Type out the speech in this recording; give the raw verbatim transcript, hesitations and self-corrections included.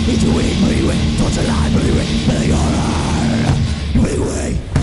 一直为，我以为做着来，我以为为了有人，以为。